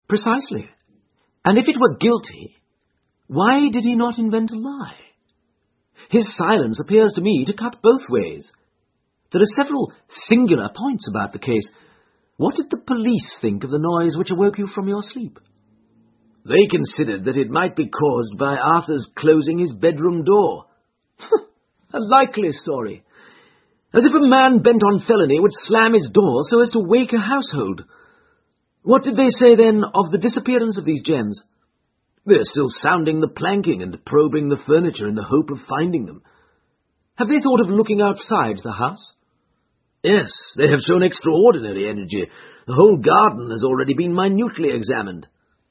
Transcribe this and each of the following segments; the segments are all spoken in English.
Precisely. And if it were guilty, why did he not invent a lie? His silence appears to me to cut both ways. There are several singular points about the case. What did the police think of the noise which awoke you from your sleep? They considered that it might be caused by Arthur's closing his bedroom door. A likely story. As if a man bent on felony would slam his door so as to wake a household. What did they say, then, of the disappearance of these gems? They're still sounding the planking and probing the furniture in the hope of finding them. Have they thought of looking outside the house? Yes, they have shown extraordinary energy. The whole garden has already been minutely examined.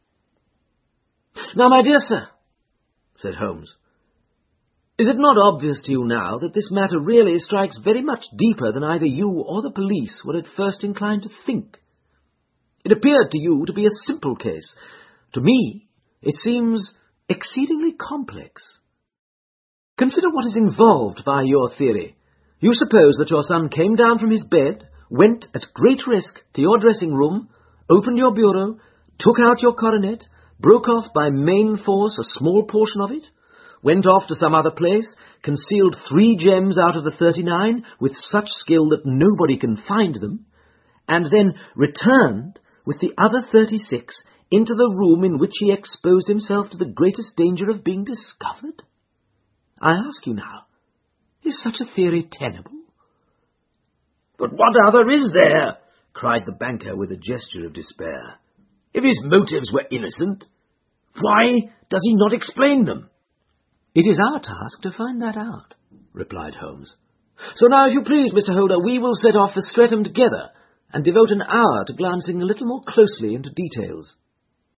Now, my dear sir, said Holmes, is it not obvious to you now that this matter really strikes very much deeper than either you or the police were at first inclined to think? It appeared to you to be a simple case. To me, it seems exceedingly complex. Consider what is involved by your theory. You suppose that your son came down from his bed, went at great risk to your dressing room, opened your bureau, took out your coronet, broke off by main force a small portion of it, went off to some other place, concealed 3 gems out of the 39 with such skill that nobody can find them, and then returned with the other 36 into the room in which he exposed himself to the greatest danger of being discovered? I ask you now, is such a theory tenable? But what other is there? Cried the banker with a gesture of despair. If his motives were innocent, why does he not explain them? It is our task to find that out, replied Holmes. So now, if you please, Mr. Holder, we will set off for Streatham together and devote an hour to glancing a little more closely into details.